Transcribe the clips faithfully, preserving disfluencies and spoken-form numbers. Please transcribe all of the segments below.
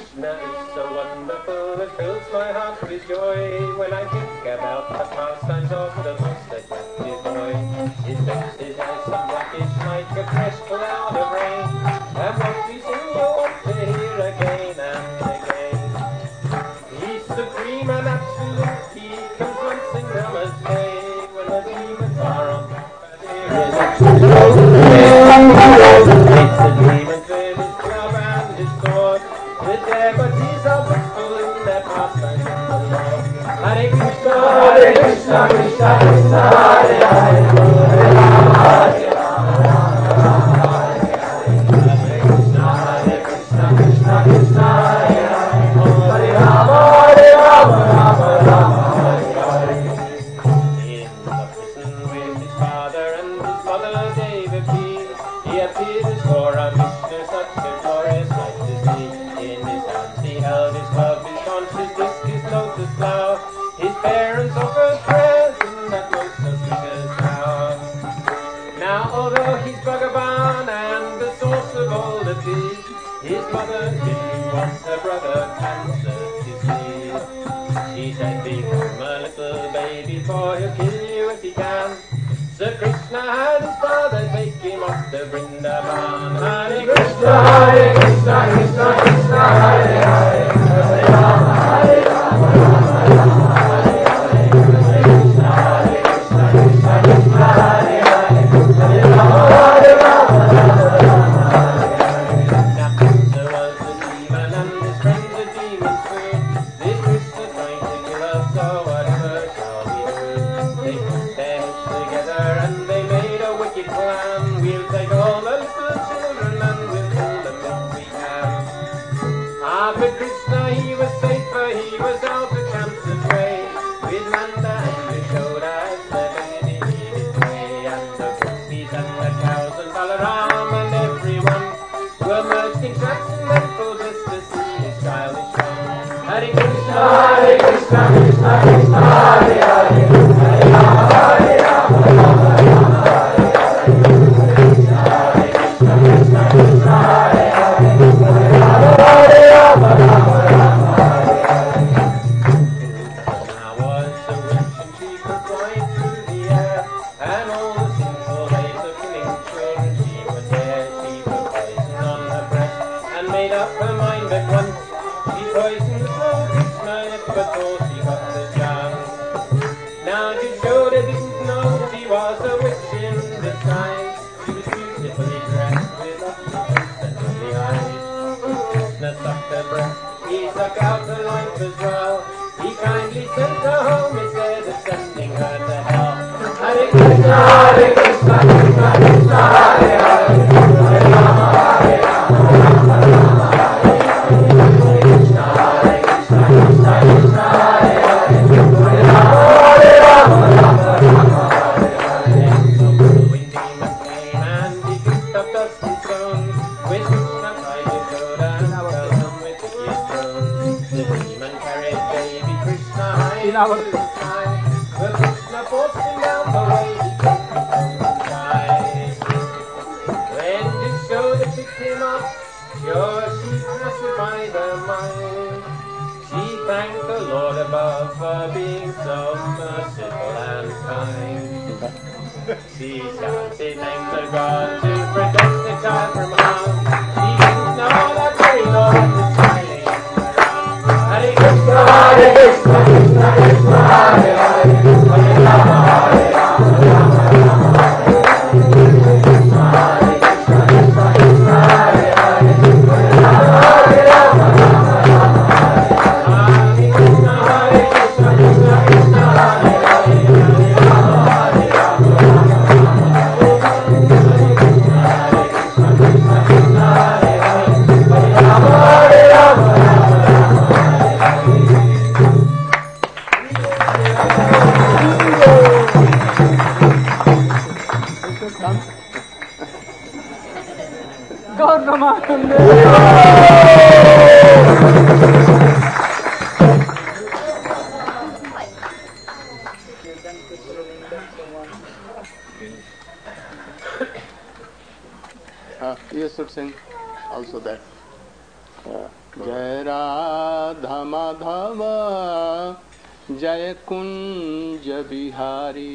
Krishna is so wonderful, it fills my heart with joy when I think about the pastimes of the most attractive boy. His face is nice and blackish like a fresh cloud of rain, and what we sing you'll want to hear again and again. He's supreme and absolute, he comes once in Brahma's day, when the demons are on top and here is absolute. It's the demons with his club and his sword, the devotees are blissful in their pastimes of the Lord. Hare Krishna, Hare Krishna, Krishna Krishna, Hare Hare, Hare Rama, Hare Rama, Rama Rama, Hare Hare. Hare Krishna, Hare Krishna, Krishna Krishna, Hare Hare, Hare Rama, Hare Rama, Rama Rama, Hare Hare. In the prison with his father and his mother Devaki, he appeared before a Vishnu, such a glorious sight to see. In his hands he held his club, his conch, his disc, his lotus flower. His parents offered prayers in that most auspicious hour. Now although he's Bhagavan and the source of all the peace, his mother didn't want her brother cancer to see. She said, become a little baby, for he'll kill you if he can. So Krishna had his father take him off to Vrindavan. Hare Krishna, Hare Krishna, Krishna Krishna, Hare Hare, Hare Rama, Hare Rama, Rama Rama, Hare Hare. Hare Krishna, Hare Krishna, Krishna Krishna, Hare Hare, Hare Rama, Hare Rama, Rama Rama, Hare Hare. Now Krishna was a demon and his friends a demon too. This Krishna trying to kill us, so whatever shall we do? They put their heads together and they made a wicked plan. We'll take all the little children and we'll kill them if we can. Ah, but Krishna, he was safer, he was out of cancer's way, with Nanda and Yashoda as the baby in his way. And the gopis and the cows and Balaram and everyone were merged in transcendental bliss to see his childish son. Hare Krishna, Hare Krishna, Krishna Krishna, Hare Hare, Hare Rama, Hare Rama, Rama Rama, Hare Hare. Hare Krishna, Hare Krishna, Krishna Krishna, Hare Hare, Hare Rama, Hare Rama, Rama Rama, Hare Hare. Now was a witch and she could fly through the air, and all the sinful ways of killing children she would dare. She put poison on her breast and made up her mind at once. She poisoned poor Krishna yet before she got the chance. Now Yashoda didn't know she was a witch in disguise. She was beautifully dressed with lovely face and lovely eyes. Krishna sucked her breast, he sucked out her life as well. He kindly sent her home instead of sending her to hell. Hare Krishna, Hare Krishna, Krishna Krishna, Hare Hare, Hare Rama, Hare Rama, Rama Rama, Hare Hare. Hare Krishna, Hare Krishna, Krishna Krishna, Hare Hare, Hare Rama, Hare Rama, Rama Rama, Hare Hare. So when demons came and he picked up dusty stones, with Krishna tried to go down and fell down with hideous groans. The demon carried baby Krishna high into the sky, but Krishna forced him down the way he came from the sky. When Yashoda picked him up, sure she pacified her mind. She thanked the Lord above for being so merciful and kind. She shouted, thank the God to protect the child from harm. She didn't know that very Lord was smiling around. Hare Krishna, Hare Krishna, Krishna Krishna, Hare Hare, Hare Rama, Hare Rama, Rama Rama, Hare Hare. Hare Krishna, Hare Krishna, Krishna Krishna, Hare Hare, Hare Rama, Hare Rama, Rama Rama, Hare Hare. Hare Krishna, Hare Krishna, Krishna Krishna, Hare Hare, Hare Rama, Hare Rama, Rama Rama, Hare Hare. Hare Krishna, Hare Krishna, Krishna Krishna, Hare Hare, Hare Rama, Hare Rama, Rama Rama, Hare Hare. जय राधा माधव जय कुंज बिहारी।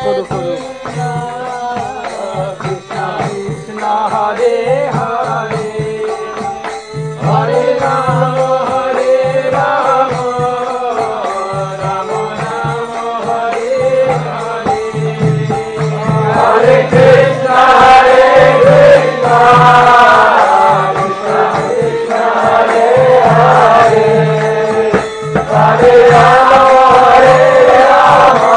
শুরু শুরু Krishna Krishna Hare Hare Hare Rama Hare Rama Rama Rama Hare Hare Hare Krishna Hare Krishna Krishna Krishna Hare Hare Hare Rama Hare Rama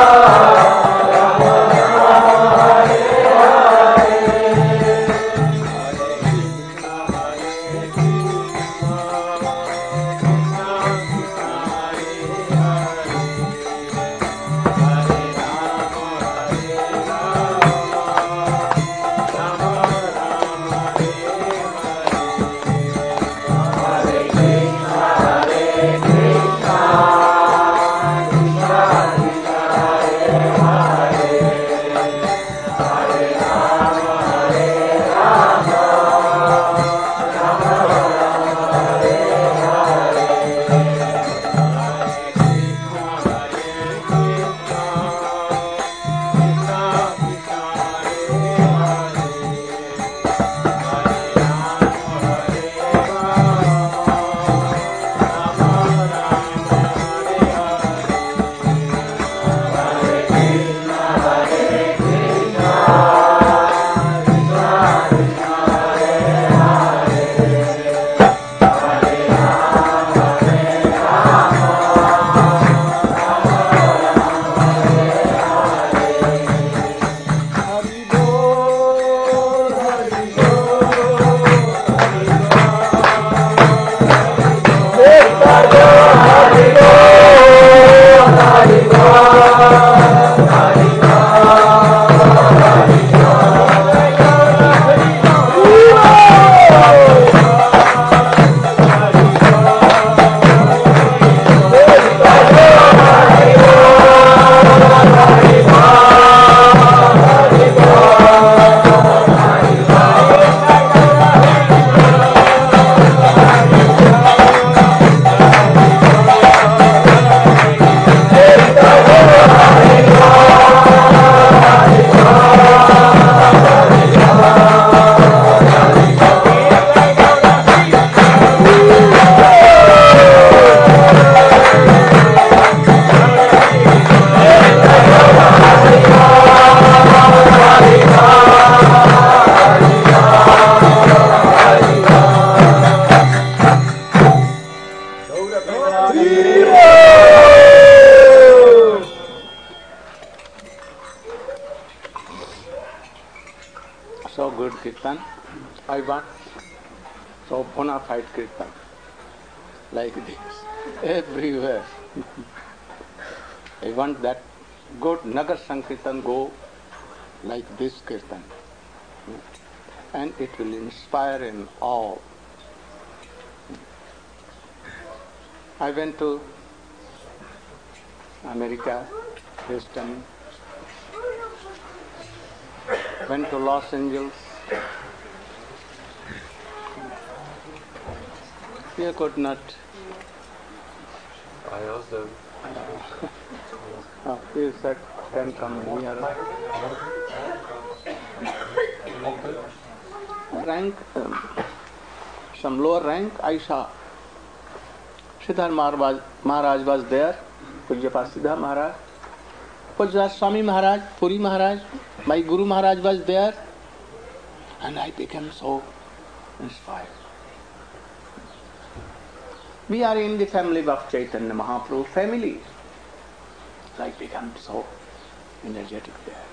So good kirtan. I want so bona fide kirtan like this everywhere. I want that good Nagar Sankirtan go like this kirtan, and it will inspire in all. I went to America, Houston, went to Los Angeles. We could not. I asked them. Uh, he said, can come here. Rank, um, some lower rank, I saw. Siddhartha Maharaj was there, Pujyapad Siddha Maharaj, Pujyapad Swami Maharaj, Puri Maharaj, my Guru Maharaj was there, and I became so inspired. We are in the family of Chaitanya Mahaprabhu family. I became so energetic there.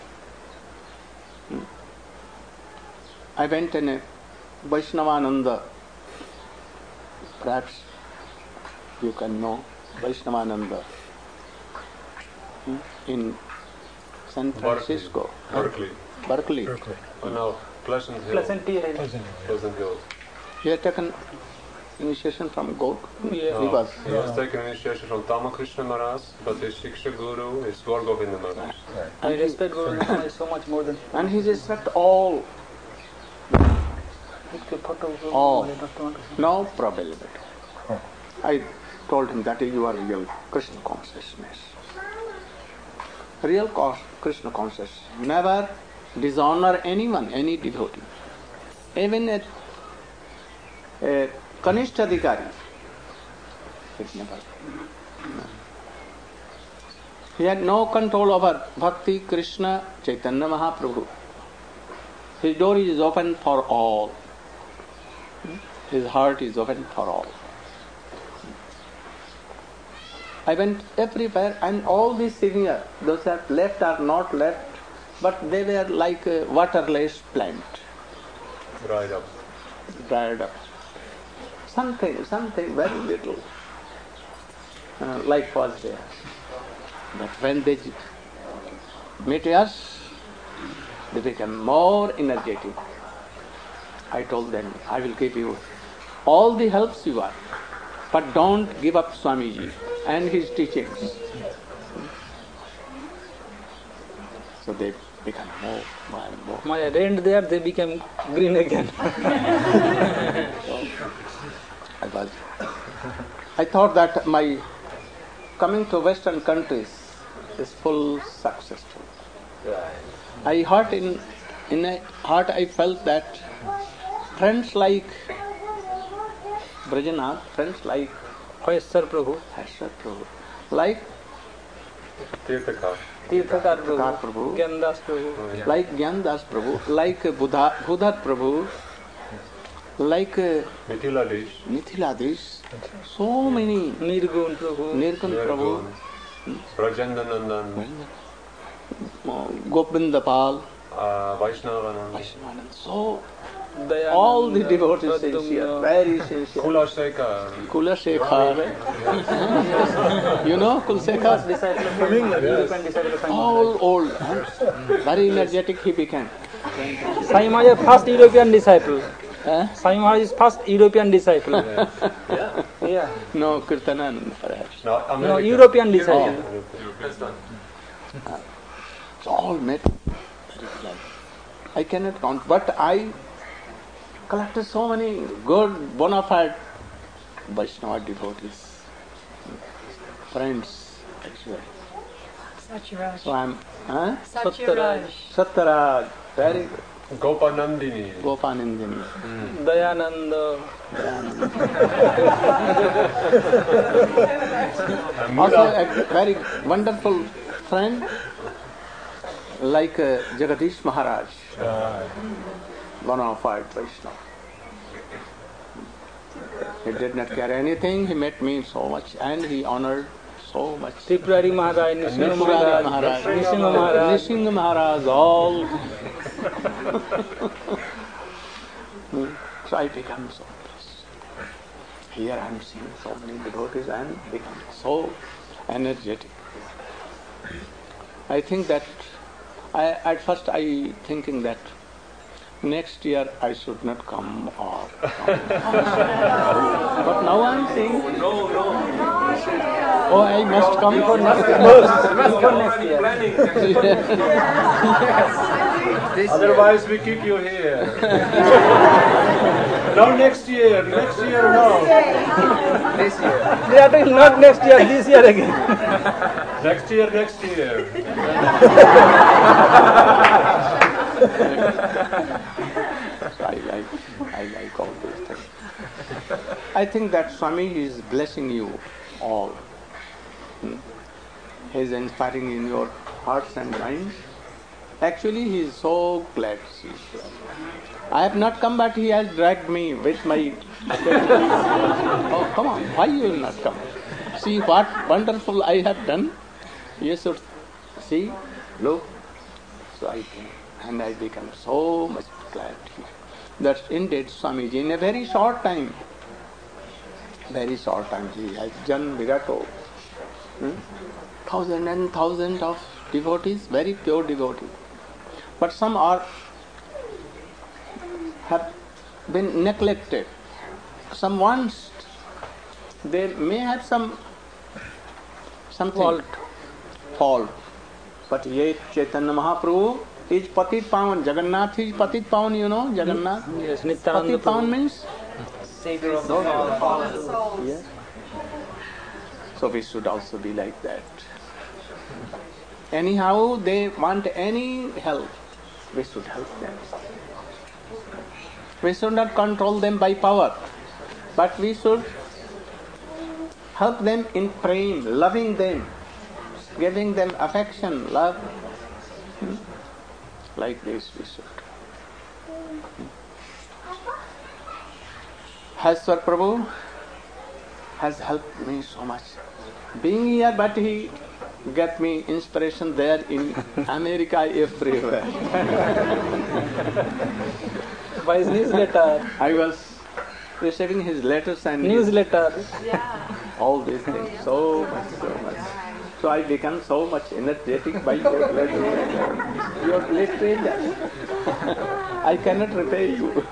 Hmm. I went in a Vaishnavananda, perhaps you can know Vaishnavananda, hmm, in San Francisco. Berkeley. Berkeley. Berkeley. Oh no, Pleasant Hill. Pleasant Hill. Pleasant Hill. Pleasant Hill. He had taken initiation from Gaur. Yeah. He was. He has taken initiation from Tamakrishna Maharaj, but his Shiksha Guru is Gaur Govinda Maharaj. I respect Guru Maharaj so much more than And he respect all. All. No problem at all. I told him that is your real Krishna consciousness. Real Krishna conscious. Never dishonor anyone, any devotee. Even a, a Kanishta Adhikari, it never. No. He had no control over Bhakti, Krishna, Chaitanya Mahaprabhu. His door is open for all. His heart is open for all. I went everywhere and all these seniors, those that left are not left, but they were like a waterless plant. Dried up. Dried up. Something, something very little. Uh, like was there. But when they meet us, they become more energetic. I told them, I will give you all the helps you want, but don't give up Swamiji and his teachings. So they become more, more and more. My rent there, they became green again. So I was, I thought that my coming to Western countries is full successful. I heart in in a heart I felt that friends like Brajanath, friends like Hoyesar Prabhu, Hashar Prabhu, like Tirthakar. Tirthakar Tirthakar Prabhu, Prabhu, Gyandas Prabhu, like Gyandas Prabhu, like Buddha, Buddha Prabhu, like uh, Mithiladish. Mithiladish, so many, Nirgun Prabhu, Nirgun Prabhu, Brajendanandan, uh, Gopindapal, uh, Vaishnavanand, Vaishnavanand, so Dayananda, all the devotees Pradyumna, sincere, very sincere. Kulasekhar. Kulasekhar, you know Kulasekhar? disciple of European disciple of All old, and very energetic he became. Sai Maharaj is first European disciple. Huh? Sai Maharaj is first European disciple. Yeah. Yeah. No, Kirtananand perhaps. No, No, American. European disciple. It's all met. Very glad. I cannot count, but I collected so many good, bona fide Vaishnava devotees, friends, actually. Satyaraj. So I'm, huh? Satyaraj. Satyaraj, very good. Gopanandini. Gopanandini. Dayananda. Also a very wonderful friend like uh, Jagadish Maharaj, bona fide Vaishnava. He did not care anything, he met me so much and he honored so much. Tripurari Maharaj, Nishinga Tripurari Maharaj, Maharaj, Nishinga Maharaj. Nishinga Maharaj, all. So I become so blessed. Here I am seeing so many devotees and become so energetic. I think that I at first I thinking that next year I should not come or come. But now I am saying, oh, I must come for next year. Otherwise we keep you here. No, next year, next year, no. This year. They are doing not next year, this year again. Next year, next year. So I like, I like all these things. I think that Swami is blessing you all. Hmm. He is inspiring in your hearts and minds. Actually, he is so glad. He is glad. I have not come, but he has dragged me with my... Oh, come on, why you will not come? See what wonderful I have done. You should see, look. So I came, and I become so much glad here. That's indeed Swamiji. In a very short time, very short time, he has done miracle. Hmm? Thousand and thousand of devotees, very pure devotees. But some are have been neglected. Some once they may have some something Fault. fault. But yet Chaitanya Mahaprabhu is Patit Pavan. Jagannath is Patit Pavan, you know, Jagannath. Yes, Nityananda Patit Pavan Prabhu. means Savior of the fallen. yes. So we should also be like that. Anyhow, they want any help, we should help them. We should not control them by power, but we should help them in praying, loving them, giving them affection, love. Hmm? Like this we should. Haswar Prabhu has helped me so much. Being here, but he got me inspiration there in America, everywhere. By his newsletter. I was receiving his letters and his Newsletter. all these things, so much, so much. So I become so much energetic by your letters. Your literature. I cannot repay you.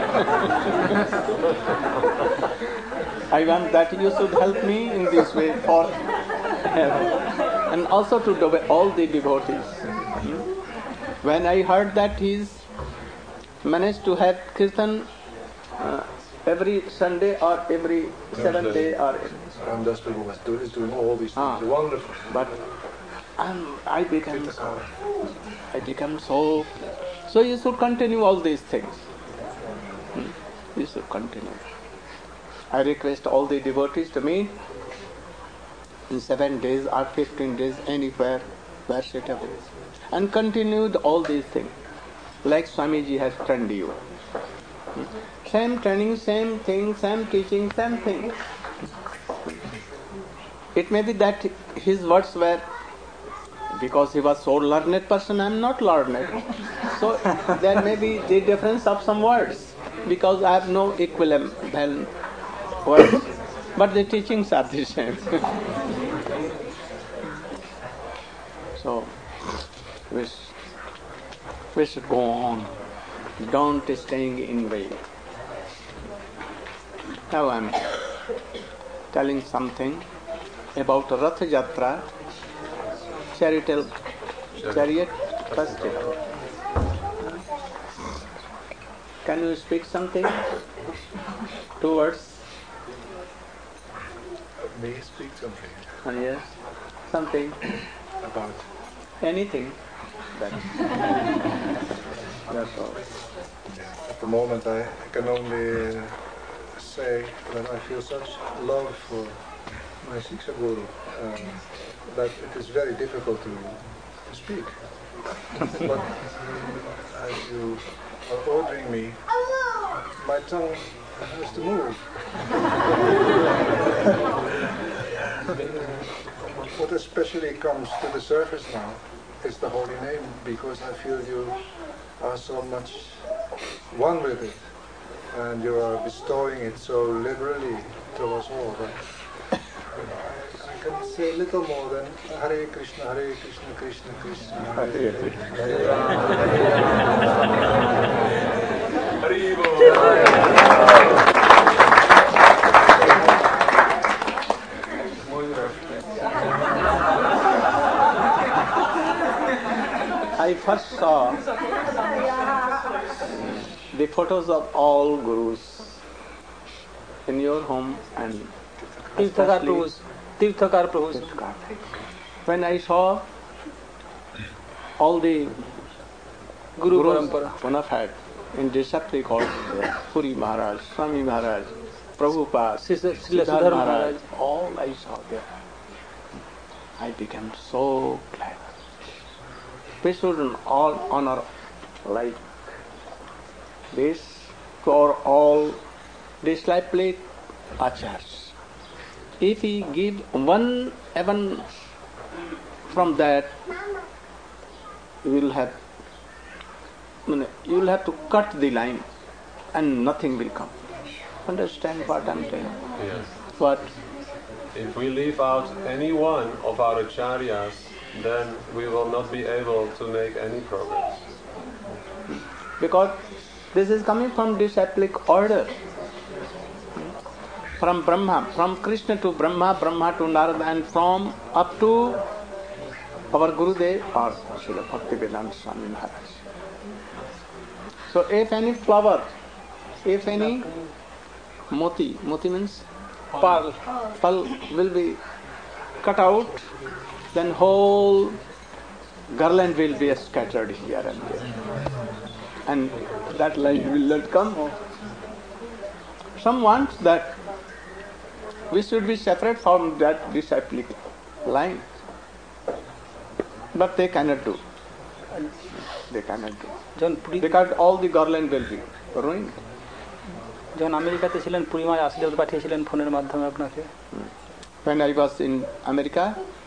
I want that you should help me in this way for and also to do all the devotees. When I heard that he's managed to have kirtan uh, every Sunday or every seventh day or Ramdas Prabhu was do, is doing all these things. Ah. Wonderful. but um, I become so, I become so so you should continue all these things. Hmm? You should continue. I request all the devotees to meet in seven days or fifteen days anywhere where suitable and continue the, all these things like Swamiji has trained you. Hmm? Same training, same thing, same teaching, same thing. It may be that his words were, because he was so learned person, I am not learned. So there may be the difference of some words, because I have no equivalent words, but the teachings are the same. So we, we should go on, don't staying in way. Now I am telling something about Rath Yatra, chariot, chariot festival. Can you speak something? Two words? May I speak something Oh, yes, something, about anything. That, that's all. at the moment I can only uh, say that I feel such love for my Siksha Guru um, that it is very difficult to, to speak. But as you are ordering me, my tongue has to move. What especially comes to the surface now is the holy name, because I feel you are so much one with it, and you are bestowing it so liberally to us all. But I can say little more than Hare Krishna, Hare Krishna, Krishna Krishna, Hare I first saw the photos of all gurus in your home and Tirthakar especially Prabhu's. Tirthakar Prabhu's. when I saw all the Guru gurus Parampara. bona fide in disciple called Puri Maharaj, Swami Maharaj, Prabhupada, Srila Siddhartha Sridhar Maharaj, Maharaj. all I saw there. I became so glad. We should all honor like this for all disciple acharyas. If we give one even from that, you will have you will have to cut the line and nothing will come. Understand what I'm telling? Yes. What? If we leave out any one of our acharyas, then we will not be able to make any progress. Because this is coming from disciplic order. From Brahma, from Krishna to Brahma, Brahma to Narada, and from up to our Gurudev or Srila Bhaktivedanta Swami Maharaj. So if any flower, if any moti, moti means pearl, pearl will be cut out, then whole garland will be scattered here and there. And that light will not come. Some wants that we should be separate from that disciplic line. But they cannot do. They cannot do. যখন Puri Because all the garland will be ruined. যখন আমেরিকাতে ছিলেন পুরীমায় আশীর্বাদ পাঠিয়েছিলেন ফোনের মাধ্যমে আপনাকে। When I was in America,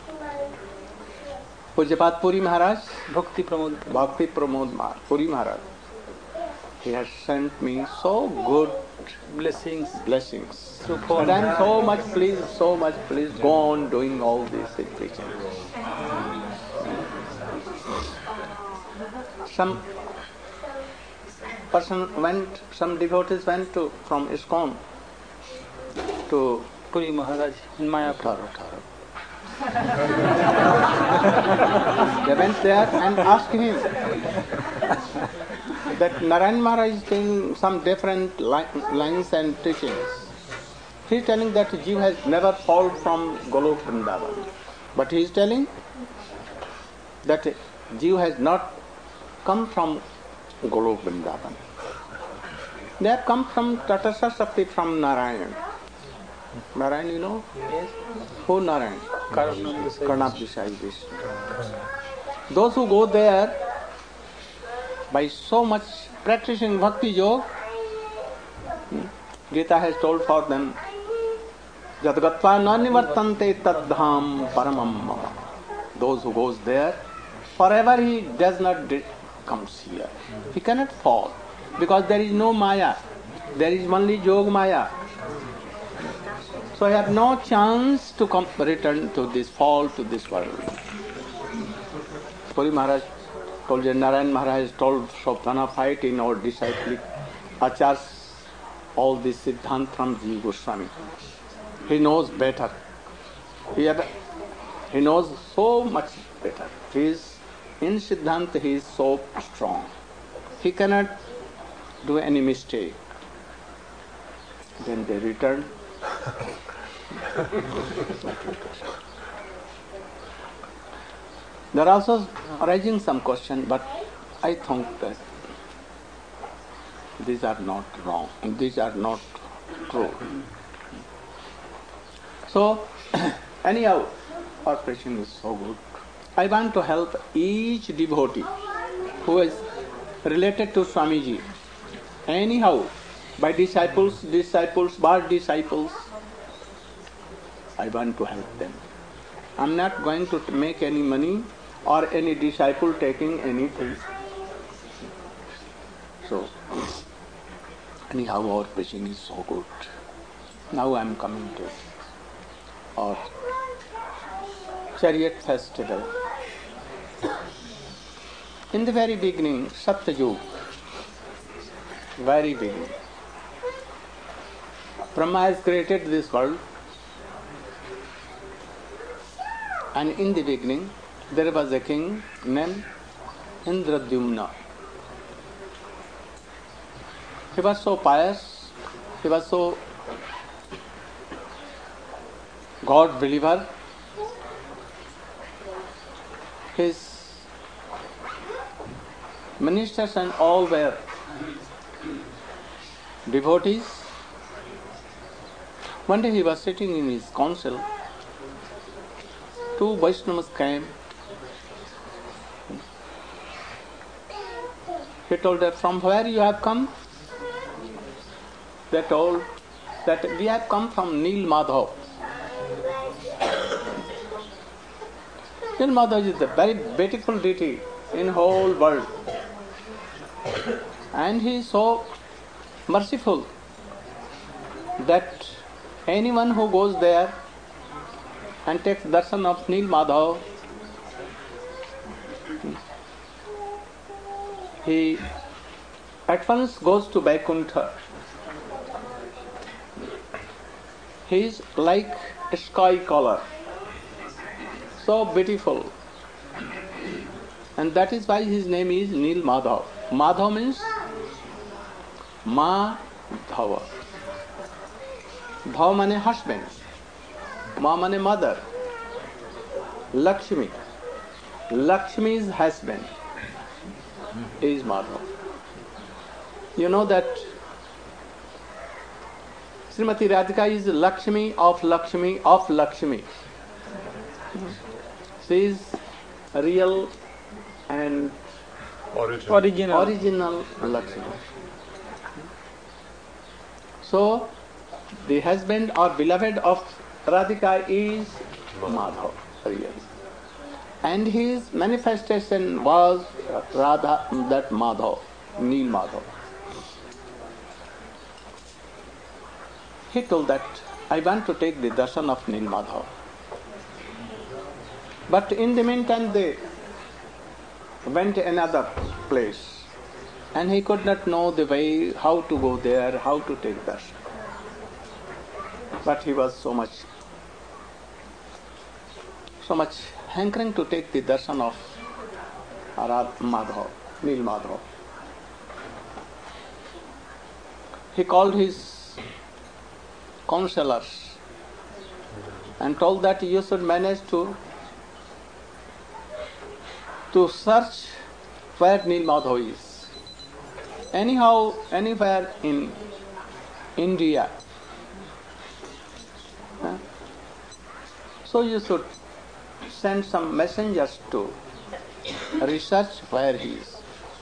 Pujyapat Puri Maharaj, ভক্তি Pramod Bhakti Pramod Maharaj, Puri Maharaj, he has sent me so good blessings blessings. through phone. And I am so much pleased, so much pleased, go on doing all this in preaching. Some person went, some devotees went to from ISKCON to Puri Maharaj Mayapur. Tharo, Tharo. They went there and asked him that Narayan Maharaj is telling some different li- lines and teachings. He is telling that Jiva has never fallen from Golok Vrindavan. But he is telling that Jiva has not come from Golok Vrindavan. They have come from Tatasa Shakti, from Narayan. Narayan, you know? Yes. Who Narayan? Karnap Desai. Karnap Desai Vishnu. Those who go there by so much practicing bhakti yoga, Gita has told for them, Jadgatva nanivartante tadham paramam mama. Those who goes there, forever he does not di- comes here. He cannot fall because there is no maya. There is only yoga maya. So I have no chance to come, return to this, fall to this world. Puri Maharaj told you, Narayan Maharaj told so bona fide in our disciplic achars, all this Siddhant from Jiva Goswami. He knows better. He, had, he knows so much better. He is, in Siddhant he is so strong. He cannot do any mistake. Then they returned. There are also arising some question, but I think that these are not wrong, these are not true. So, anyhow, our preaching is so good. I want to help each devotee who is related to Swamiji, anyhow, by disciples, disciples, bar disciples, I want to help them. I am not going to make any money or any disciple taking anything. So, anyhow, our preaching is so good. Now I am coming to our chariot festival. In the very beginning, Satyayug, very beginning, Brahma has created this world, and in the beginning there was a king named Indradyumna. He was so pious, he was so God believer. His ministers and all were devotees. One day he was sitting in his council. Two Vaishnavas came. He told them, from where you have come? They told that we have come from Nil Madhav. Nil Madhav is a very beautiful deity in whole world. And he is so merciful that anyone who goes there and takes darshan of Nil Madhav, he at once goes to Vaikuntha. He is like a sky color, so beautiful. And that is why his name is Nil Madhav. Madhav means Ma Dhava. Dhav means husband. Ma means mother. Lakshmi. Lakshmi's husband is Madhav. You know that Srimati Radhika is Lakshmi of Lakshmi of Lakshmi. She is real and Original. Original. original Lakshmi. So, the husband or beloved of Radhika is Madhav, real. And his manifestation was Radha, that Madhav, Neel Madhav. He told that, I want to take the darshan of Neel Madhav. But in the meantime, they went another place. And he could not know the way, how to go there, how to take darshan. But he was so much, so much hankering to take the darshan of Arad Madhav, Neel Madhav. He called his counselors and told that you should manage to to search where Neel Madhav is. Anyhow, anywhere in India. Huh? So you should send some messengers to research where he is.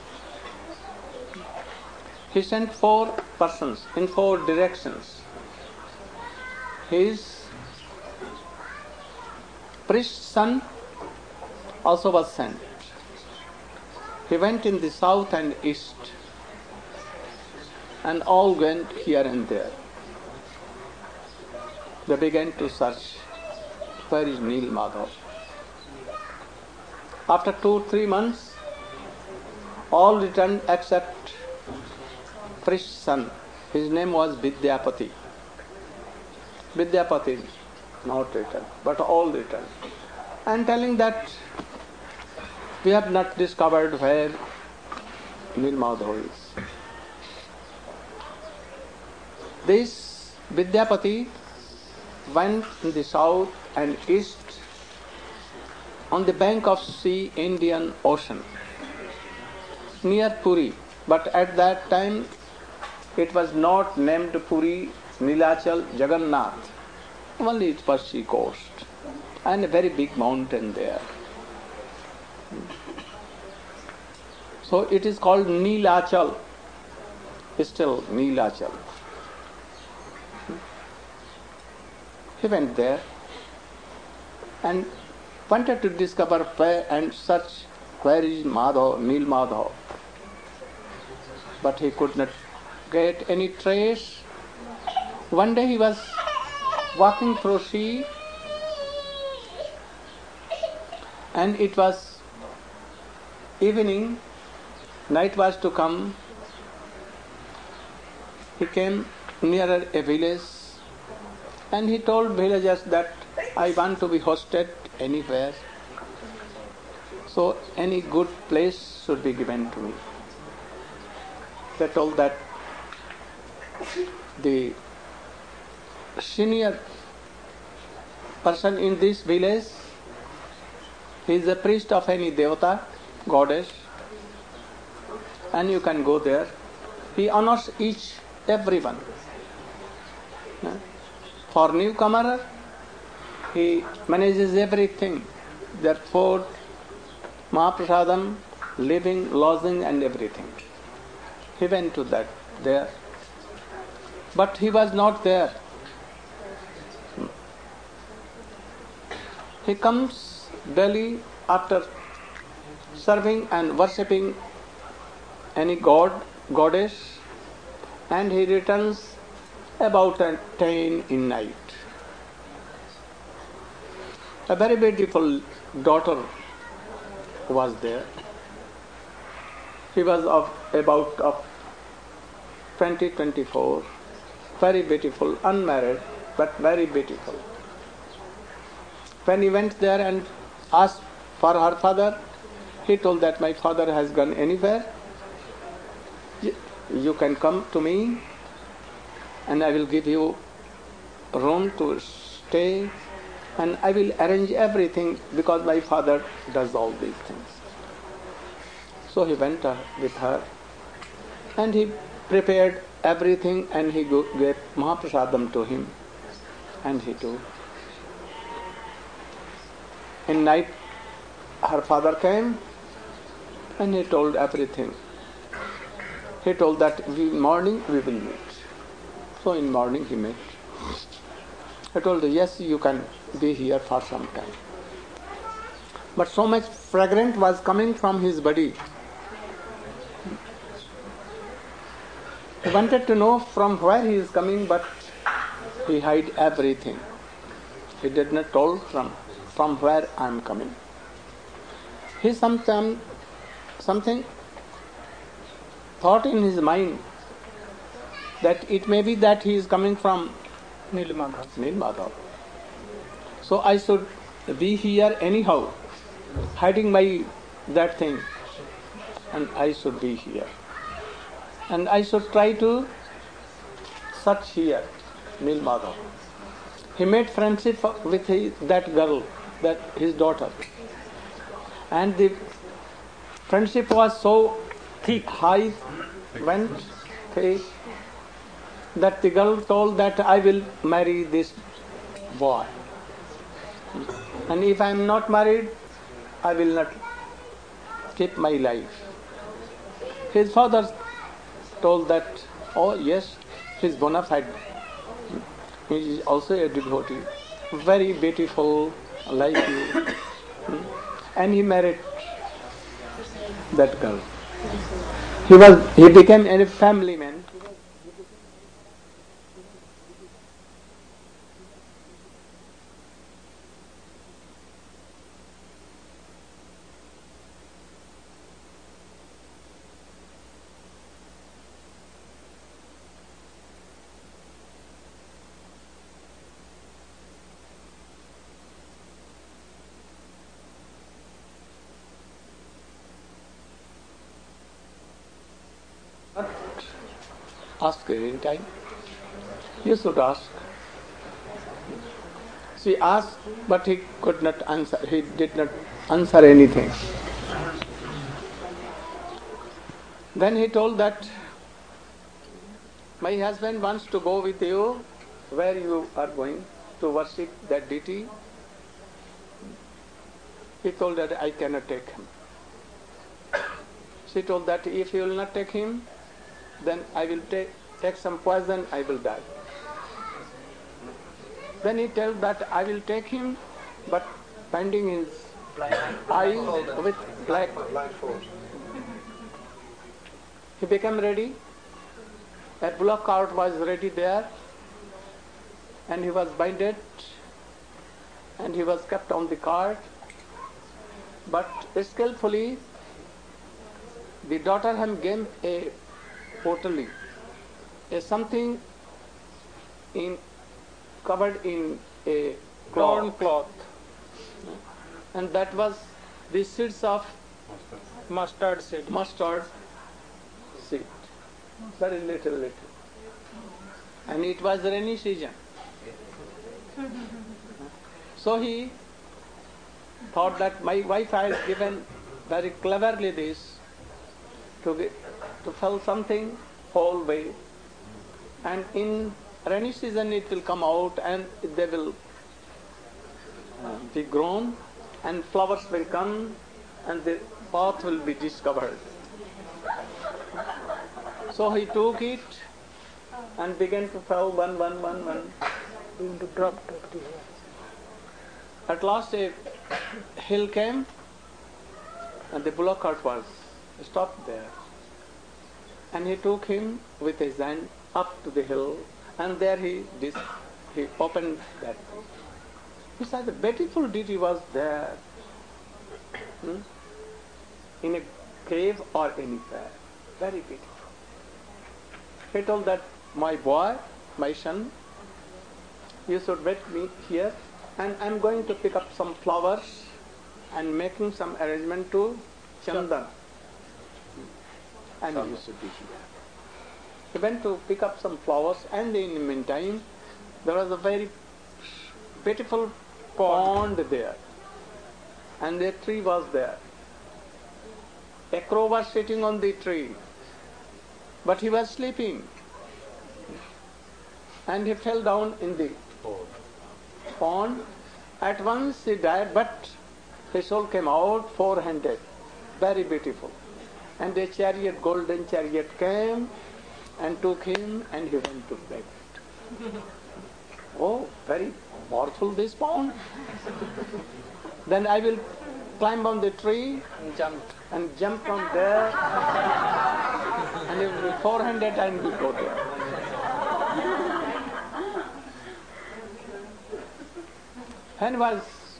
He sent four persons in four directions. His priest's son also was sent. He went in the south and east, and all went here and there. They began to search, where is Neel Madhav? After two, three months, all returned except priest's son. His name was Vidyapati. Vidyapati not returned, but all returned. And telling that we have not discovered where Neel Madhav is. This Vidyapati went in the south and east on the bank of sea Indian Ocean near Puri, but at that time it was not named Puri, Nilachal, Jagannath. Only it was sea coast and a very big mountain there. So it is called Nilachal, still Nilachal. He went there and wanted to discover where and search where is Madhav, Neel Madhav. But he could not get any trace. One day he was walking through sea and it was evening, night was to come. He came nearer a village and he told villagers that I want to be hosted anywhere. So any good place should be given to me. They told that the senior person in this village, he is a priest of any devata, goddess, and you can go there. He honors each, everyone. For newcomer, he manages everything, their food, Mahaprasadam, living, lodging and everything. He went to that there. But he was not there. He comes daily after serving and worshipping any god, goddess, and he returns about ten in night. A very beautiful daughter was there. She was of about of twenty, twenty-four, very beautiful, unmarried, but very beautiful. When he went there and asked for her father, he told that my father has gone anywhere. You can come to me and I will give you room to stay and I will arrange everything because my father does all these things. So he went uh, with her and he prepared everything and he go, gave Mahaprasadam to him and he took. In night her father came and he told everything. He told that in morning we will meet. So in morning he met. He told her, yes, you can be here for some time. But so much fragrance was coming from his body. He wanted to know from where he is coming, but he hid everything. He did not tell from, from where I am coming. He sometime, something thought in his mind that it may be that he is coming from Nilmadhav. Nilmadhav. So I should be here anyhow, hiding my that thing, and I should be here. And I should try to search here, Nilmadhav. He made friendship with his, that girl, that his daughter. And the friendship was so thick, high, went thick, that the girl told that I will marry this boy. And if I am not married, I will not keep my life. His father told that, oh yes, he is bona fide. He is also a devotee, very beautiful, like you. And he married that girl. He was, he became a family man. Ask in time. You should ask. She asked, but he could not answer. He did not answer anything. Then he told that my husband wants to go with you where you are going to worship that deity. He told that I cannot take him. She told that if you will not take him, then I will take, take some poison, I will die. Then he told that I will take him, but binding his eyes with black. Blindfold. He became ready. A bullock cart was ready there, and he was binded, and he was kept on the cart. But skillfully, the daughter him gave a pottery, a something in covered in a Torn cloth, cloth, and that was the seeds of mustard seed. mustard seed, very little, little, and it was rainy season. So he thought that my wife has given very cleverly this to get, to fill something whole way, and in rainy season it will come out and they will uh, be grown and flowers will come and the path will be discovered. So he took it and began to fill one, one, one, one. Going to drop to the earth. At last a hill came and the bullock cart was stopped there. And he took him with his hand up to the hill, and there he dis- he opened that. He said the beautiful deity was there, hmm? in a cave or anywhere, very beautiful. He told that, my boy, my son, you should wait me here, and I'm going to pick up some flowers and making some arrangement to Chandan. And you should be here. He went to pick up some flowers, and in the meantime, there was a very beautiful pond there, and a tree was there. A crow was sitting on the tree, but he was sleeping, and he fell down in the pond. At once he died, but his soul came out four-handed, very beautiful. And a chariot, golden chariot came and took him, and he went to bed. Oh, very powerful this pond. Then I will climb on the tree And jumped. and jump from there, and it will be four-handed and will go there. And was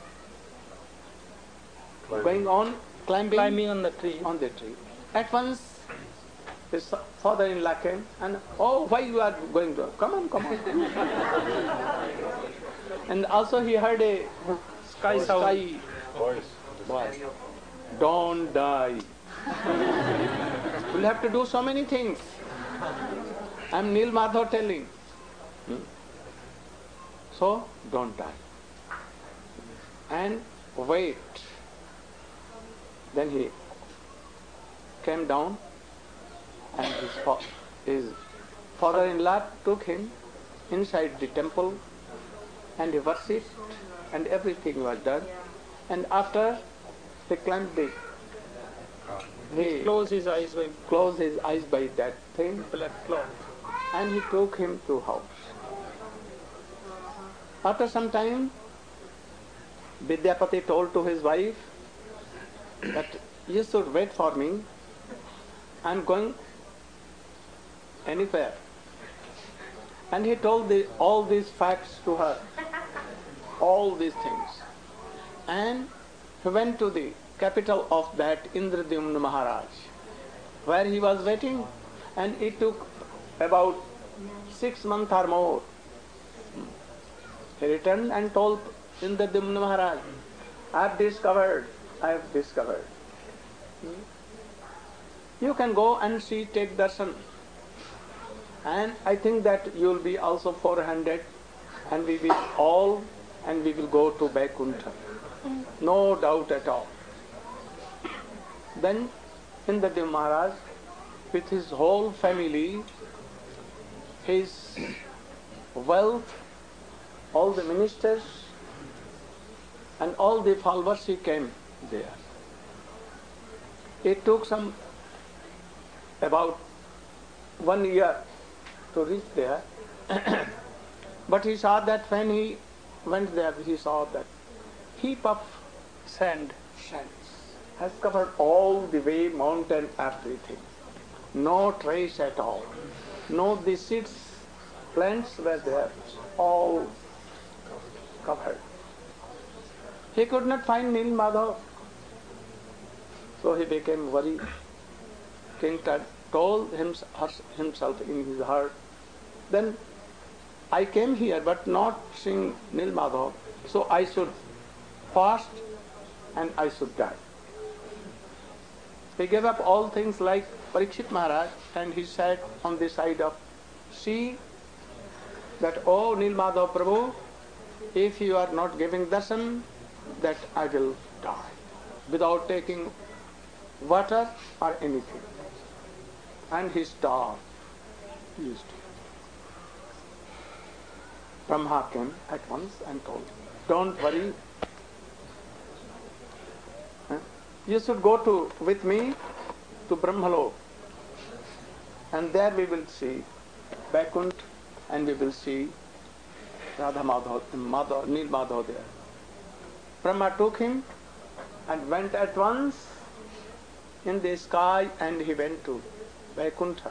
going on, climbing, Climbing on the tree. on the tree. At once, his father-in-law came and, oh, why you are going to? Come on, come on. And also he heard a Sky sound. sky Voice. voice. Don't die. You'll have to do so many things. I'm Neil Madhav telling. Hmm? So, don't die. And wait. Then he came down, and his, fa- his father-in-law took him inside the temple, and he worshipped, and everything was done. And after he climbed the, he Close his eyes by closed his eyes by that thing, black cloth. and he took him to house. After some time, Vidyapati told to his wife that you should wait for me. I'm going anywhere. And he told the, all these facts to her, all these things. And he went to the capital of that Indradyumna Maharaj, where he was waiting, and it took about six months or more. He returned and told Indradyumna Maharaj, I have discovered, I have discovered. You can go and see, take darshan. And I think that you will be also four-handed, and we will all, and we will go to Vaikuntha. No doubt at all. Then Indradyumna Maharaj, with his whole family, his wealth, all the ministers, and all the followers, he came there. It took some about one year to reach there. But he saw that when he went there, he saw that heap of Sand. sands has covered all the way, mountain, everything. No trace at all. No, the seeds, plants were there, all covered. He could not find Neil Madhav. So he became worried. King Tut told himself in his heart, then I came here but not seeing Neil Madhav, so I should fast and I should die. He gave up all things like Parikshit Maharaj, and he sat on the side of sea that, oh Neil Madhav Prabhu, if you are not giving darshan, that I will die without taking water or anything. And he starved. He used to. Brahma came at once and told him, don't worry. Huh? You should go to with me to Brahmalok, and there we will see Vaikuntha, and we will see Radha Madhav, Madhav, Neil Madhav there. Brahma took him and went at once in the sky, and he went to Vaikuntha.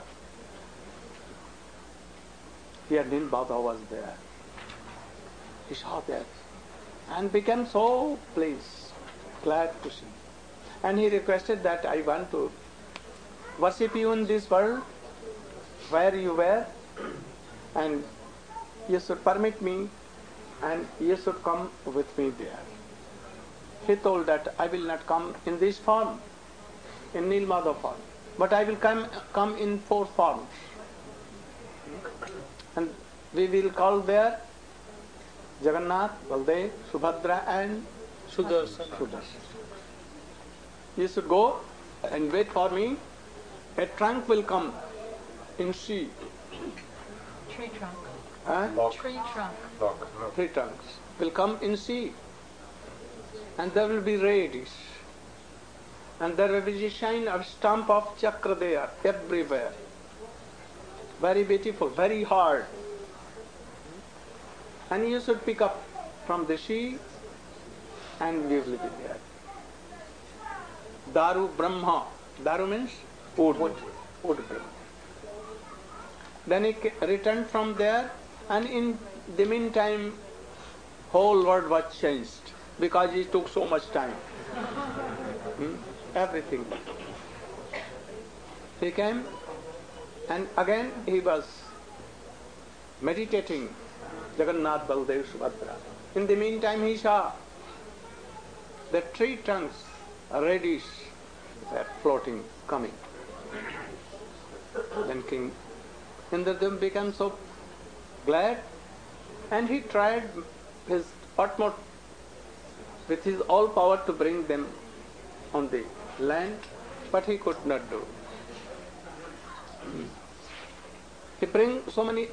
Here Neil Madhav was there. He saw that and became so pleased, glad to see. And he requested that I want to worship you in this world where you were, and you should permit me, and you should come with me there. He told that I will not come in this form, in Neil Madhav form, but I will come, come in four forms. And we will call there Jagannath, Baldev, Subhadra and Sudarshan. Sudarshan. You should go and wait for me. A trunk will come in sea. Tree trunk. Huh? Lock, Tree trunk. lock. Three trunks will come in sea. And there will be rays. And there will be a shine of stamp of chakra there, everywhere. Very beautiful, very hard. And you should pick up from the sea and we will be there. Daru Brahma. Daru means wood. Wood, wood Brahma. Then he returned from there, and in the meantime, whole world was changed because he took so much time. Hmm? Everything. He came, and again he was meditating Jagannath, Baldev, Subhadra. In the meantime, he saw the tree trunks, reddish, were floating, coming. Then King Indradyumna became so glad, and he tried his utmost with his all power to bring them on the land, but he could not do. He bring so many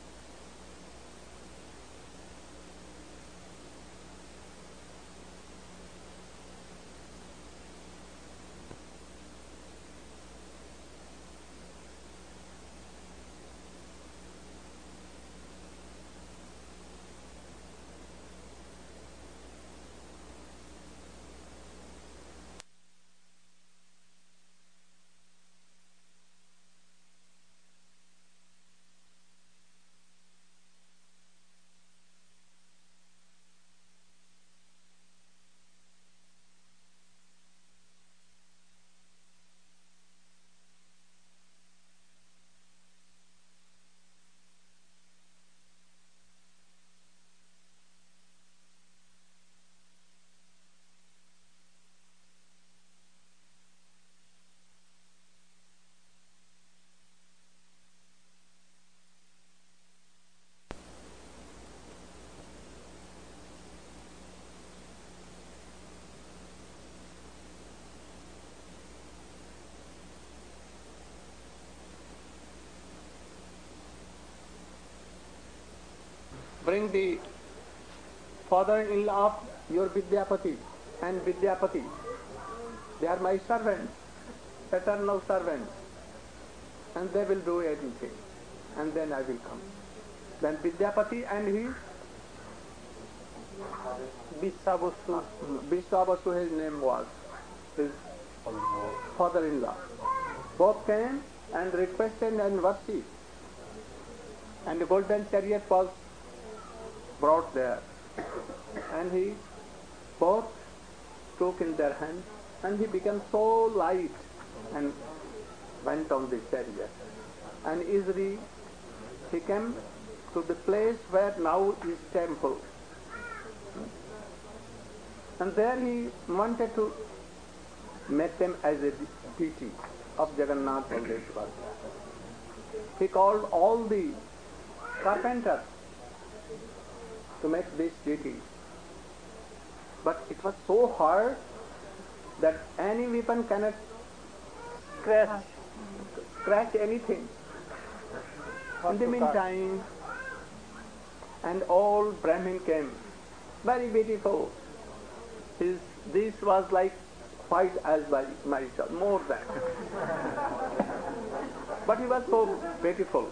bring the father-in-law of your Vidyapati and Vidyapati. They are my servants, eternal servants, and they will do anything. And then I will come. Then Vidyapati and his Bisavasu. Vishwavasu, his name was, his father-in-law. Both came and requested and worshipped. And the golden chariot was brought there. And he both took in their hands, and he became so light and went on the chariot. And easily he came to the place where now is temple. And there he wanted to make them as a deity of Jagannath Baldev Subhadra. He called all the carpenters to make this deity. But it was so hard that any weapon cannot scratch, scratch anything. In the meantime, and all Brahmin came, very beautiful. His, this was like white as by myself, more than. But he was so beautiful.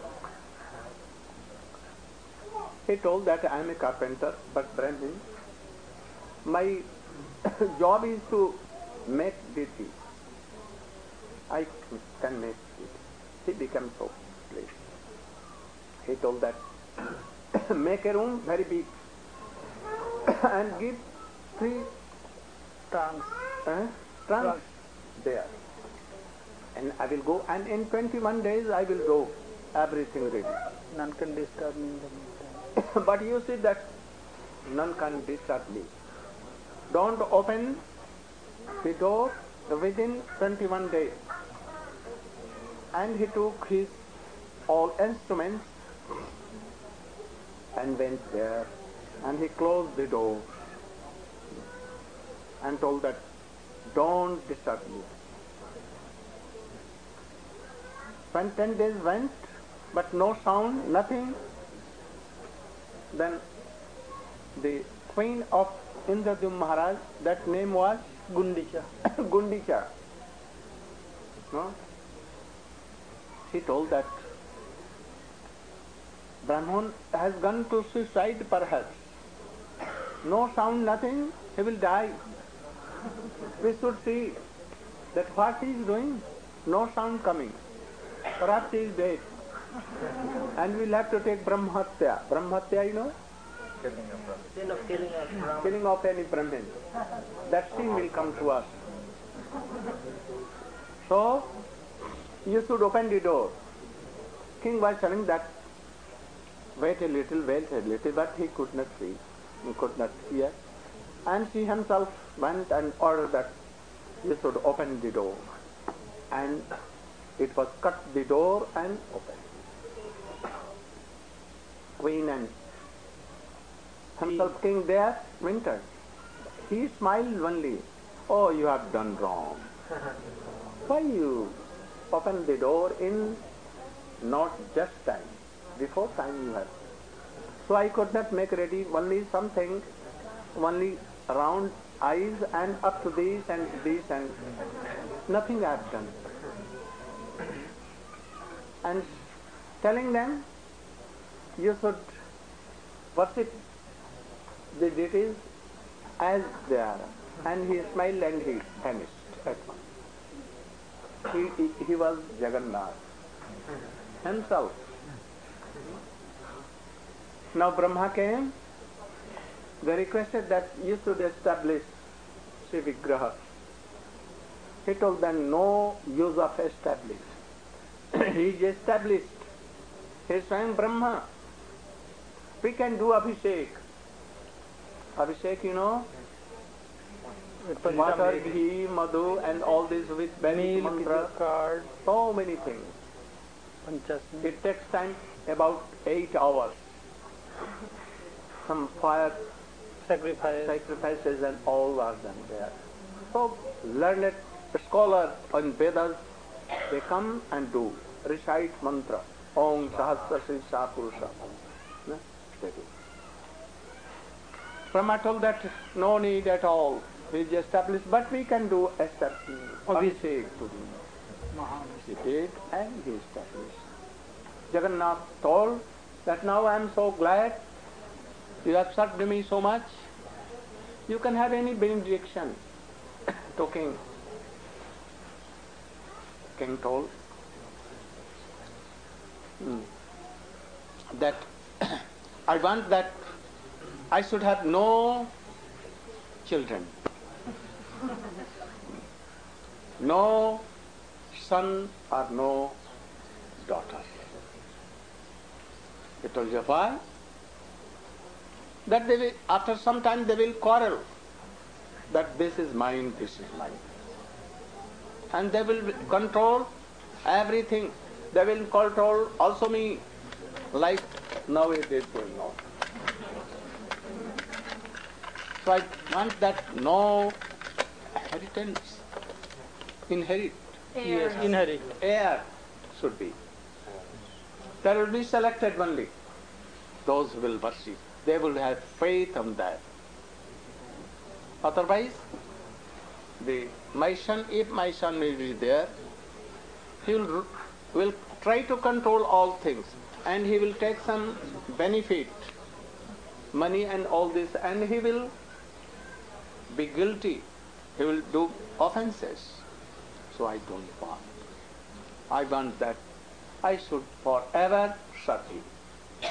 He told that I am a carpenter, but Brahmin. My job is to make deity. I can make it. He became so pleased. He told that make a room very big and give three Trunks. uh, trunks there. And I will go, and in twenty-one days I will go, everything ready. None can disturb me in the meantime. But you see that none can disturb me. Don't open the door within twenty-one days. And he took his all instruments and went there and he closed the door and told that, don't disturb me. When ten days went, but no sound, nothing, then the queen of Indradyumna Maharaj, that name was Gundicha. Gundicha. No? She told that Brahman has gone to suicide perhaps. No sound, nothing, he will die. We should see that what he is doing, no sound coming. Perhaps he is dead. And we'll have to take Brahmatya. Brahmatya, you know? Sin of killing of Brahman. Killing of any Brahmin. That sin will come to us. So, you should open the door. King was telling that, wait a little, wait a little, but he could not see, he could not hear. And she himself went and ordered that you should open the door. And it was cut the door and opened. Queen and himself king there, winter. He smiled only. Oh, you have done wrong. Why you open the door in not just time? Before time you have. So I could not make ready only something, only round eyes and up to these and these and nothing I have done. And telling them, you should worship the deities as they are. And he smiled and he vanished at once. He, he, he was Jagannath himself. Now Brahma came, they requested that you should establish Sri Vigraha. He told them no use of establish. He is established. He is saying Brahma. We can do Abhishek. Abhishek, you know, water, ghee, madhu and all this with many mantra, card, so many things. Panchasmi. It takes time about eight hours. Some fire Sacrifice. sacrifices and all are done there. So learned scholar on Vedas, they come and do, recite mantra, Om Sahasra Srisha Purusha. No? They do. Brahma told that no need at all. He is established, but we can do Abhishek to him. He did and he established. Jagannath told that now I am so glad you have served me so much. You can have any benediction to king. King told hmm, that I want that I should have no children, no son or no daughter. He told you why? That they will, after some time they will quarrel that this is mine, this is mine. And they will control everything. They will control also me, like nowadays going on. So I want that no inheritance, inherit, Yes, inherit. heir should be. There will be selected only. Those who will worship. They will have faith on that. Otherwise, the my son, if my son will be there, he will, will try to control all things and he will take some benefit, money and all this, and he will be guilty. He will do offenses. So I don't want. I want that I should forever serve him.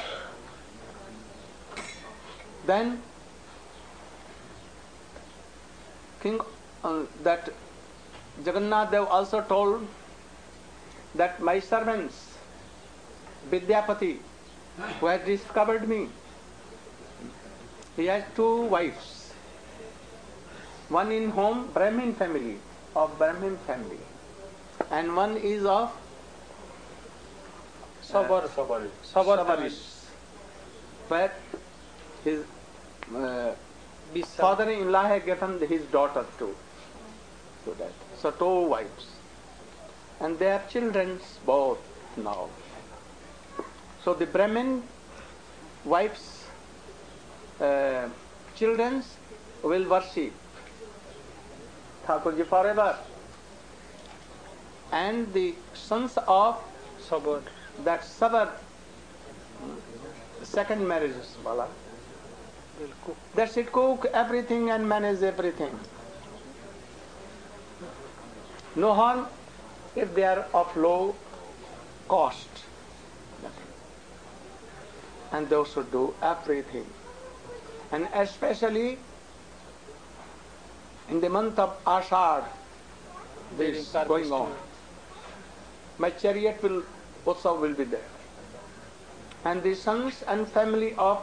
Then King uh, that Jagannath Dev also told that my servants, Vidyapati, who has discovered me, he has two wives. One in home, Brahmin family, of Brahmin family, and one is of Sabar. Sabari. Sabar Sabaris, where his uh, बीस साल father-in-law had given his daughter to, to that. So two wives. And they are children both now. So the Brahmin wives, uh, children will worship Thakurji forever. And the sons of सबर that Sabar, second marriage wala, बिल्कुल that's it, cook everything and manage everything. No harm if they are of low cost. And they should do everything. And especially in the month of Ashad, this is going on. My chariot will also will be there. And the sons and family of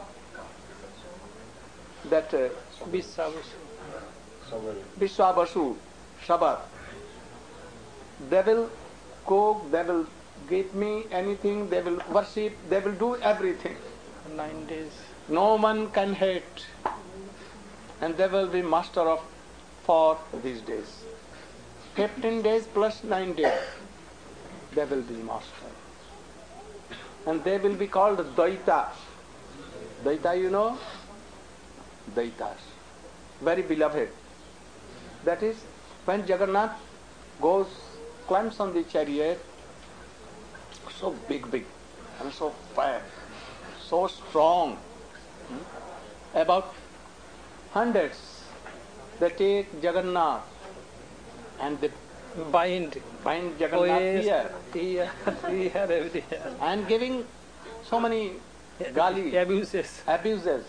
that uh, बीस साल Vishwabasu, Sabar, they will cook, they will give me anything, they will worship, they will do everything. Nine days No one can hate. And they will be master of for these days. Fifteen days plus nine days, they will be master. And they will be called Daita. Daita, you know? Daitas. Very beloved. That is, when Jagannath goes, climbs on the chariot, so big, big, and so fat, so strong. Hmm? About hundreds, they take Jagannath and they bind bind Jagannath here here every year and giving so many gali, abuses abuses.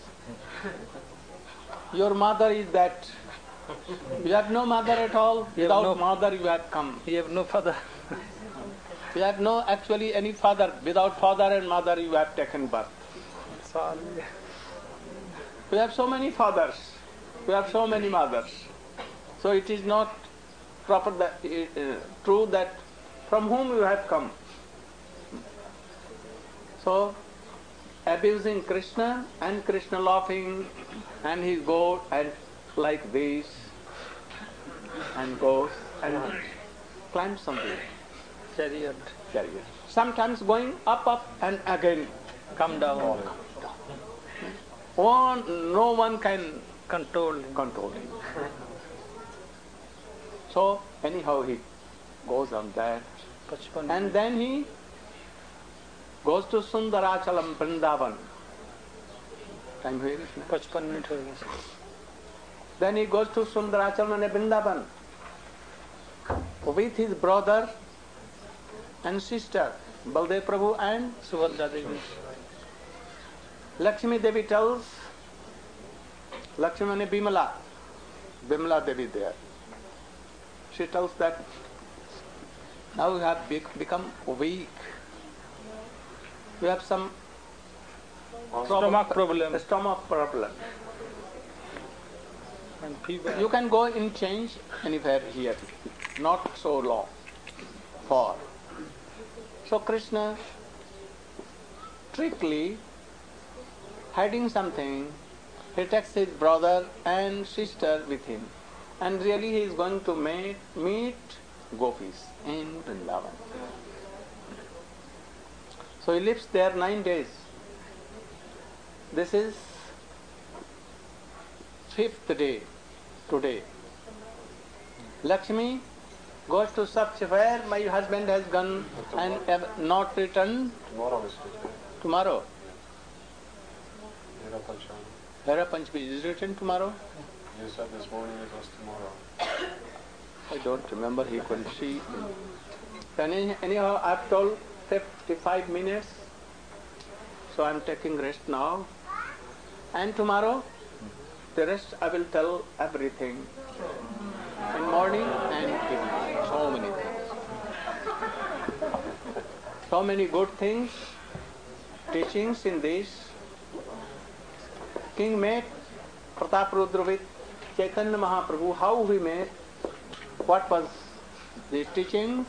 Your mother is that. You have no mother at all. You have Without no- mother you have come. you have no father You have no actually any father. Without father and mother you have taken birth. sorry We have so many fathers. We have so many mothers. So it is not proper that uh, true that from whom you have come. So abusing Krishna and Krishna laughing and he goes and like this and goes and climbs on the chariot chariot. Sometimes going up, up and again. come down One, no one can control control him. So anyhow he goes on that. पचपन And then he goes to Sundarachalam, Vrindavan. Time here is now. पचपन minute हो गए Then he goes to Sundarachalam and Vrindavan with his brother and sister, Baldev Prabhu and Subhadra Devi Lakshmi Devi tells, Lakshmi and Bimala, Bimala Devi there. She tells that now you have bec- become weak. You have some stomach problem stomach problem. and fever You can go in change anywhere here, not so long. For so Krishna strictly hiding something, he takes his brother and sister with him, and really he is going to meet, meet gopis in Vrindavan. So he lives there nine days. This is fifth day today. Lakshmi goes to search where my husband has gone and have not returned. Tomorrow is Tuesday. Tomorrow. Hera Panchami. Hera Panchami is written tomorrow. You said this morning it was tomorrow. I don't remember. He could see. Any, anyhow, I've told fifty-five minutes, so I'm taking rest now. And tomorrow, the rest I will tell everything. In morning and evening, so many things. So many good things, teachings in this. King met Pratap Rudra with Chaitanya Mahaprabhu. How he met? What was the teaching?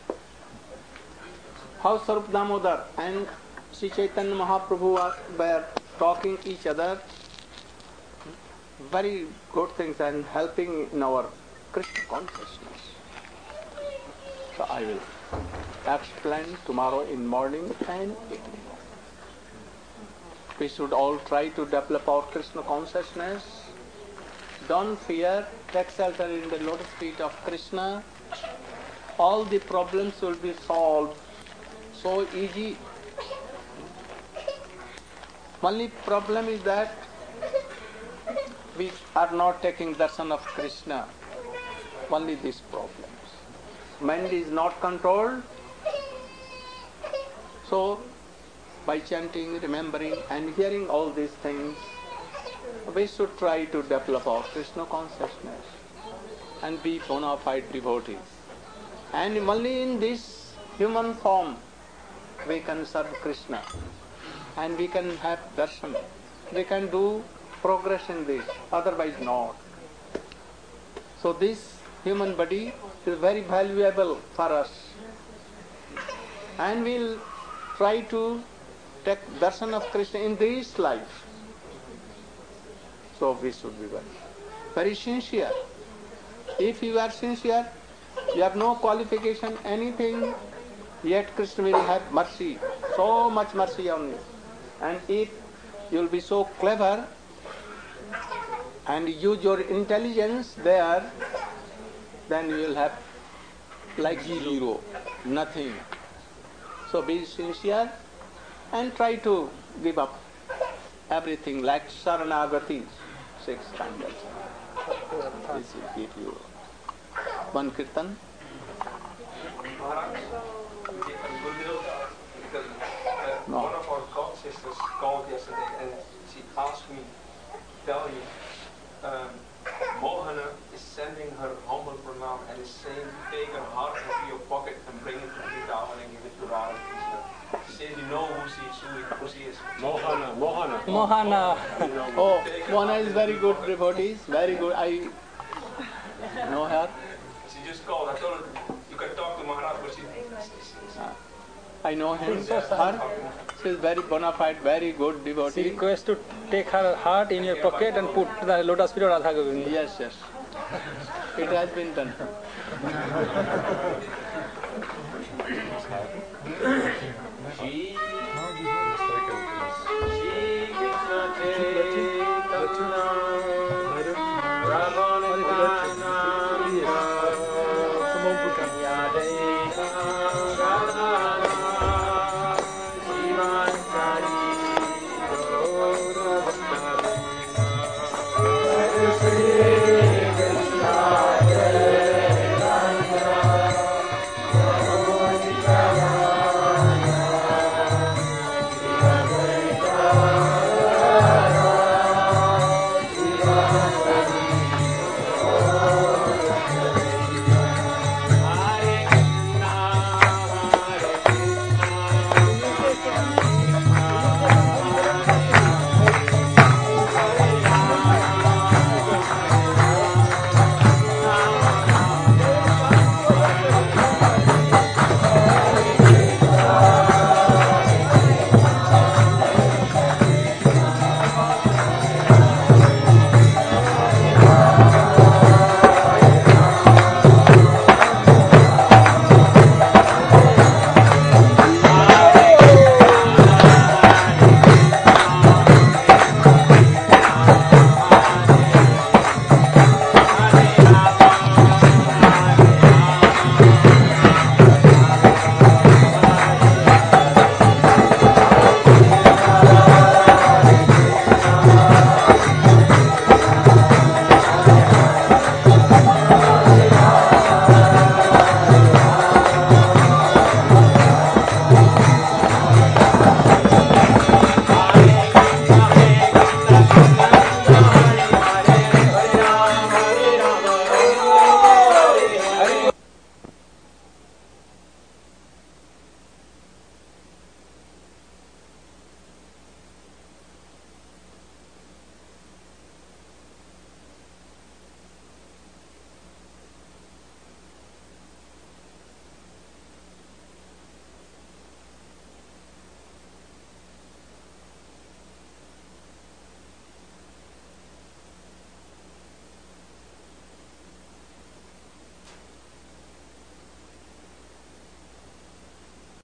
How Sarup Damodar and Sri Chaitanya Mahaprabhu were talking each other. very good things and helping in our Krishna consciousness. So I will explain tomorrow in morning and evening. We should all try to develop our Krishna consciousness. Don't fear, take shelter in the lotus feet of Krishna. All the problems will be solved so easy. Only problem is that we are not taking darshan of Krishna. Only these problems. Mind is not controlled. So, by chanting, remembering and hearing all these things, we should try to develop our Krishna consciousness and be bona fide devotees. And only in this human form we can serve Krishna and we can have darshan. We can do progress in this, otherwise not. So this human body is very valuable for us. And we'll try to take darshan of Krishna in this life. So we should be very, very sincere. If you are sincere, you have no qualification, anything, yet Krishna will have mercy, so much mercy on you. And if you will be so clever and use your intelligence there, then you will have like zero, nothing. So be sincere and try to give up everything like Saranagati, six candles. This will give you one kirtan. No. One of our god sisters called yesterday and she asked me, tell you, um, Mohana is sending her humble pranam and is saying take her heart into your pocket and bring it to Vrindavan and give it to Radha Krishna. She says you know who she, who she is. Mohana, Mohana. Mohana. Oh, Mohana is very good devotee, very good. I know her. She just called. I told her you can talk to Maharaj, but she. Uh, I know him, her. She is very bona fide, very good She devotee. requests to take her heart in your pocket and put the lotus feet of Radha Govinda. Yes, yes. It has been done. Shri Krishna